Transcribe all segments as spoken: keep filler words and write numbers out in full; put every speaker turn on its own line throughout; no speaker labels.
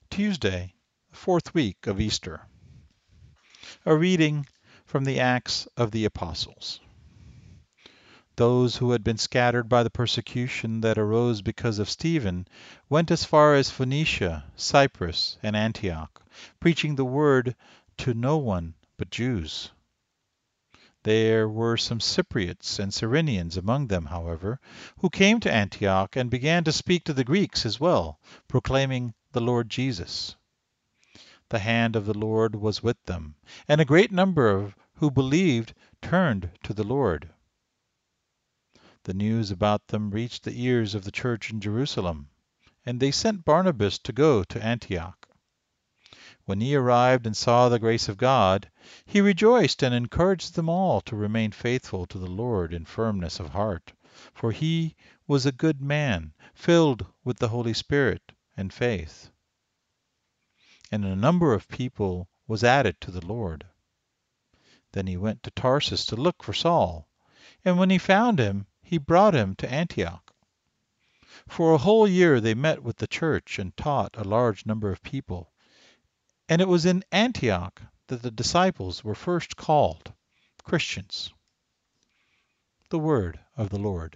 Tuesday, the fourth week of Easter. A reading from the Acts of the Apostles. Those who had been scattered by the persecution that arose because of Stephen went as far as Phoenicia, Cyprus, and Antioch, preaching the word to no one but Jews. There were some Cypriots and Cyrenians among them, however, who came to Antioch and began to speak to the Greeks as well, proclaiming the Lord Jesus. The hand of the Lord was with them, and a great number of who believed turned to the Lord. The news about them reached the ears of the church in Jerusalem, and they sent Barnabas to go to Antioch. When he arrived and saw the grace of God, he rejoiced and encouraged them all to remain faithful to the Lord in firmness of heart, for he was a good man, filled with the Holy Spirit and faith. And a number of people was added to the Lord. Then he went to Tarsus to look for Saul, and when he found him, he brought him to Antioch. For a whole year they met with the church and taught a large number of people. And it was in Antioch that the disciples were first called Christians. The word of the Lord.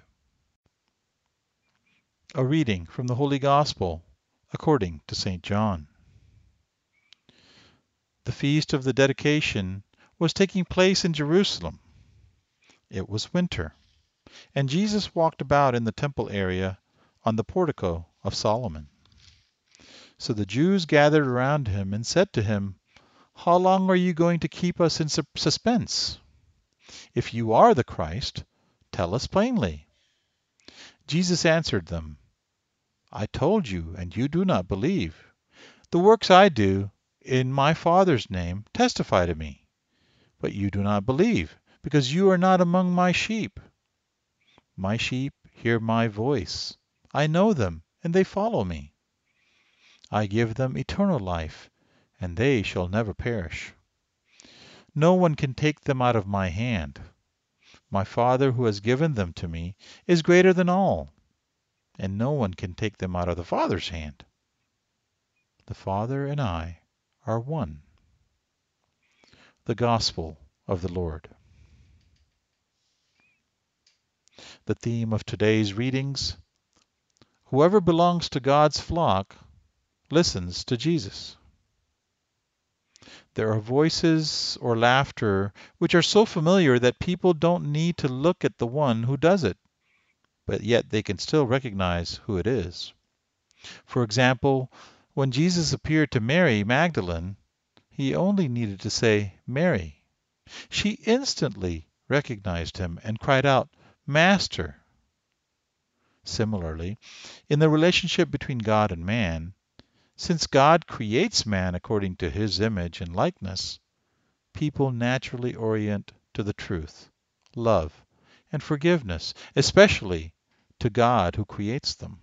A reading from the Holy Gospel according to Saint John. The feast of the dedication was taking place in Jerusalem. It was winter, and Jesus walked about in the temple area on the portico of Solomon. So the Jews gathered around him and said to him, "How long are you going to keep us in suspense? If you are the Christ, tell us plainly." Jesus answered them, "I told you, and you do not believe. The works I do in my Father's name testify to me. But you do not believe, because you are not among my sheep. My sheep hear my voice. I know them, and they follow me. I give them eternal life, and they shall never perish. No one can take them out of my hand. My Father who has given them to me is greater than all, and no one can take them out of the Father's hand. The Father and I are one." The Gospel of the Lord. The theme of today's readings: whoever belongs to God's flock listens to Jesus. There are voices or laughter which are so familiar that people don't need to look at the one who does it, but yet they can still recognize who it is. For example, when Jesus appeared to Mary Magdalene, he only needed to say, "Mary." She instantly recognized him and cried out, "Master." Similarly, in the relationship between God and man, since God creates man according to his image and likeness, people naturally orient to the truth, love, and forgiveness, especially to God who creates them.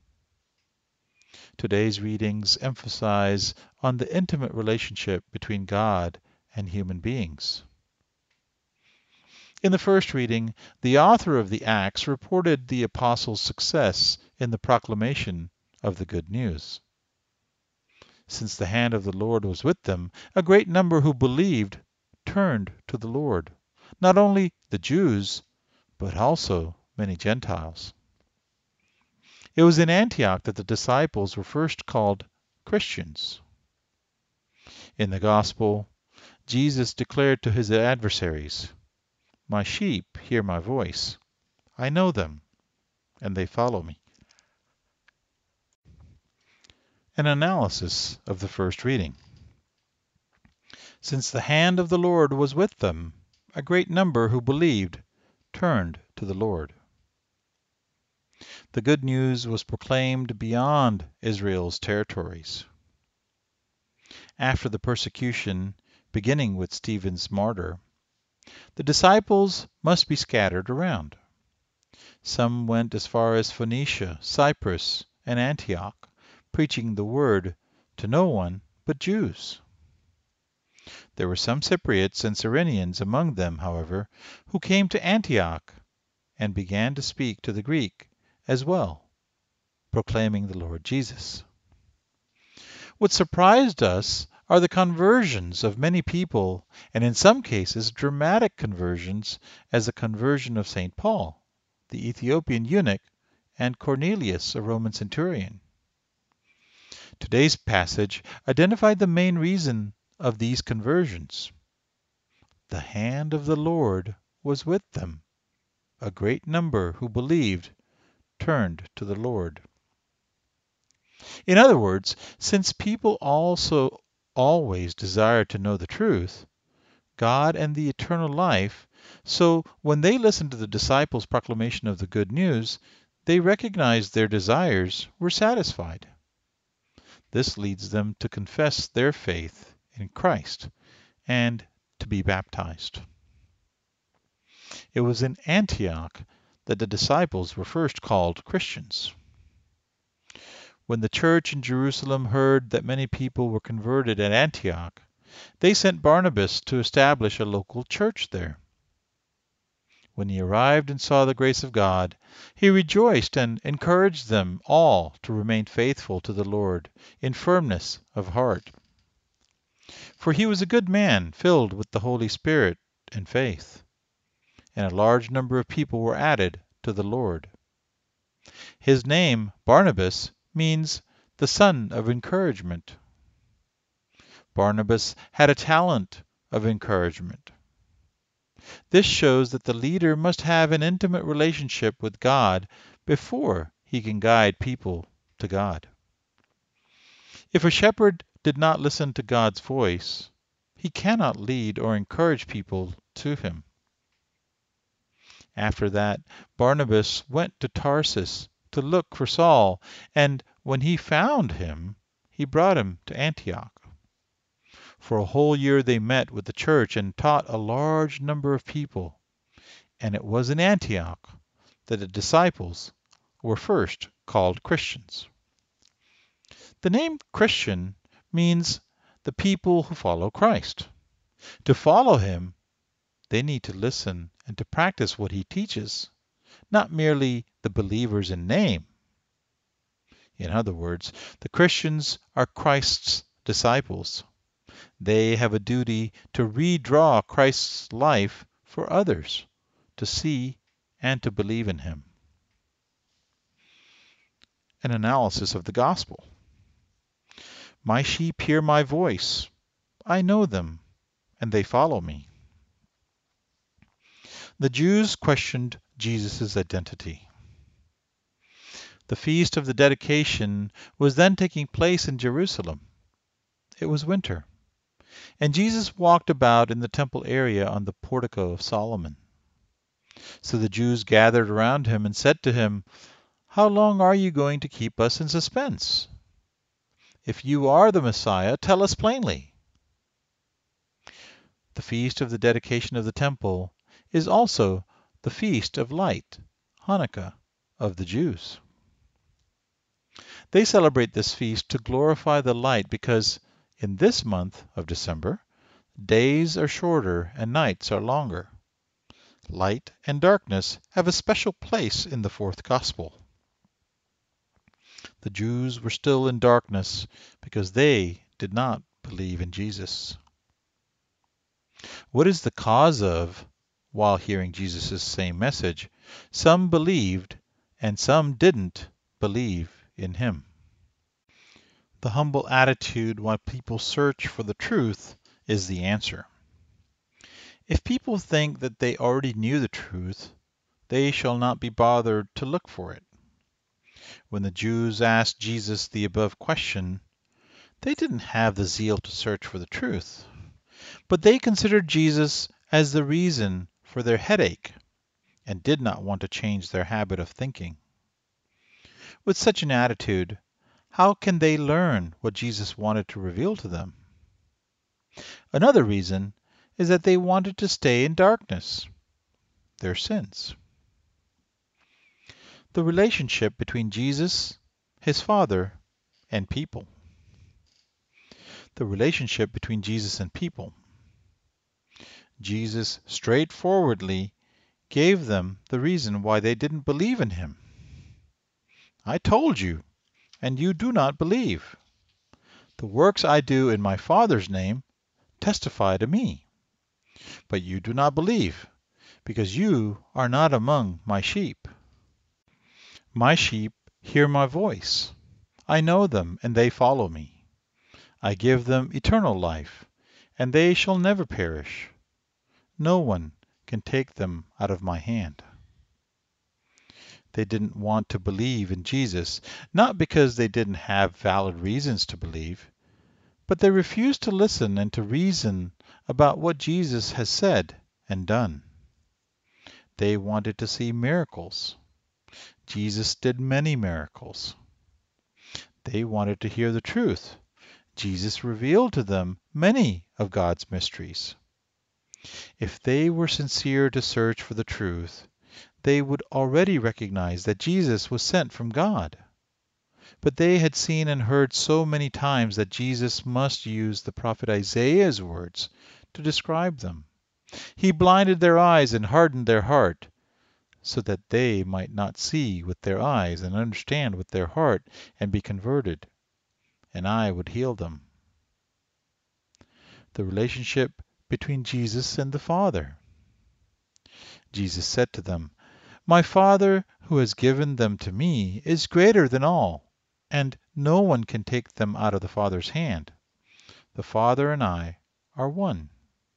Today's readings emphasize on the intimate relationship between God and human beings. In the first reading, the author of the Acts reported the apostles' success in the proclamation of the good news. Since the hand of the Lord was with them, a great number who believed turned to the Lord, not only the Jews, but also many Gentiles. It was in Antioch that the disciples were first called Christians. In the Gospel, Jesus declared to his adversaries, "My sheep hear my voice. I know them, and they follow me." An analysis of the first reading. Since the hand of the Lord was with them, a great number who believed turned to the Lord. The good news was proclaimed beyond Israel's territories. After the persecution, beginning with Stephen's martyr, the disciples must be scattered around. Some went as far as Phoenicia, Cyprus, and Antioch, preaching the word to no one but Jews. There were some Cypriots and Cyrenians among them, however, who came to Antioch and began to speak to the Greek as well, proclaiming the Lord Jesus. What surprised us are the conversions of many people, and in some cases dramatic conversions, as the conversion of Saint Paul, the Ethiopian eunuch, and Cornelius, a Roman centurion. Today's passage identified the main reason of these conversions. The hand of the Lord was with them. A great number who believed turned to the Lord. In other words, since people also always desire to know the truth, God and the eternal life, so when they listened to the disciples' proclamation of the good news, they recognized their desires were satisfied. This leads them to confess their faith in Christ and to be baptized. It was in Antioch that the disciples were first called Christians. When the church in Jerusalem heard that many people were converted at Antioch, they sent Barnabas to establish a local church there. When he arrived and saw the grace of God, he rejoiced and encouraged them all to remain faithful to the Lord in firmness of heart. For he was a good man, filled with the Holy Spirit and faith, and a large number of people were added to the Lord. His name, Barnabas, means the son of encouragement. Barnabas had a talent of encouragement. This shows that the leader must have an intimate relationship with God before he can guide people to God. If a shepherd did not listen to God's voice, he cannot lead or encourage people to him. After that, Barnabas went to Tarsus to look for Saul, and when he found him, he brought him to Antioch. For a whole year they met with the church and taught a large number of people, and it was in Antioch that the disciples were first called Christians. The name Christian means the people who follow Christ. To follow him, they need to listen and to practice what he teaches, not merely the believers in name. In other words, the Christians are Christ's disciples. They have a duty to redraw Christ's life for others to see and to believe in him. An analysis of the gospel. My sheep hear my voice. I know them, and they follow me. The Jews questioned Jesus' identity. The feast of the dedication was then taking place in Jerusalem. It was winter, and Jesus walked about in the temple area on the portico of Solomon. So the Jews gathered around him and said to him, "How long are you going to keep us in suspense? If you are the Messiah, tell us plainly." The feast of the dedication of the temple is also the feast of light, Hanukkah, of the Jews. They celebrate this feast to glorify the light because in this month of December, days are shorter and nights are longer. Light and darkness have a special place in the fourth gospel. The Jews were still in darkness because they did not believe in Jesus. What is the cause of, while hearing Jesus' same message, some believed and some didn't believe in him? The humble attitude while people search for the truth is the answer. If people think that they already knew the truth, they shall not be bothered to look for it. When the Jews asked Jesus the above question, they didn't have the zeal to search for the truth, but they considered Jesus as the reason for their headache and did not want to change their habit of thinking. With such an attitude, how can they learn what Jesus wanted to reveal to them? Another reason is that they wanted to stay in darkness, their sins. The relationship between Jesus, his Father, and people. The relationship between Jesus and people. Jesus straightforwardly gave them the reason why they didn't believe in him. I told you, and you do not believe. The works I do in my Father's name testify to me. But you do not believe, because you are not among my sheep. My sheep hear my voice. I know them, and they follow me. I give them eternal life, and they shall never perish. No one can take them out of my hand. They didn't want to believe in Jesus, not because they didn't have valid reasons to believe, but they refused to listen and to reason about what Jesus has said and done. They wanted to see miracles. Jesus did many miracles. They wanted to hear the truth. Jesus revealed to them many of God's mysteries. If they were sincere to search for the truth, they would already recognize that Jesus was sent from God. But they had seen and heard so many times that Jesus must use the prophet Isaiah's words to describe them. He blinded their eyes and hardened their heart, so that they might not see with their eyes and understand with their heart and be converted, and I would heal them. The relationship between Jesus and the Father. Jesus said to them, "My Father who has given them to me is greater than all, and no one can take them out of the Father's hand. The Father and I are one."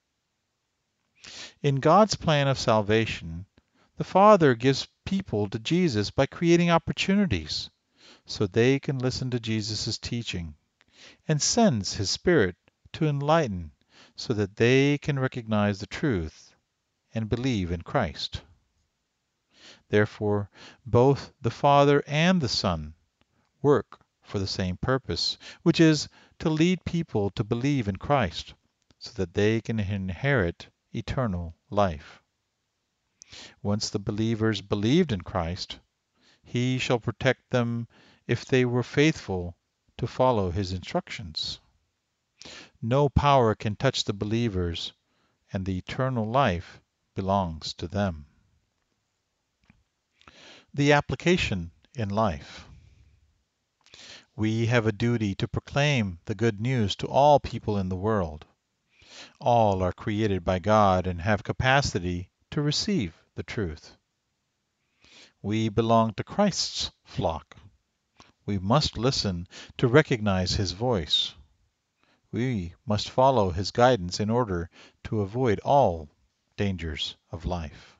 In God's plan of salvation, the Father gives people to Jesus by creating opportunities so they can listen to Jesus' teaching, and sends His Spirit to enlighten so that they can recognize the truth and believe in Christ. Therefore, both the Father and the Son work for the same purpose, which is to lead people to believe in Christ so that they can inherit eternal life. Once the believers believed in Christ, He shall protect them if they were faithful to follow His instructions. No power can touch the believers, and the eternal life belongs to them. The application in life. We have a duty to proclaim the good news to all people in the world. All are created by God and have capacity to receive the truth. We belong to Christ's flock. We must listen to recognize His voice. We must follow His guidance in order to avoid all dangers of life.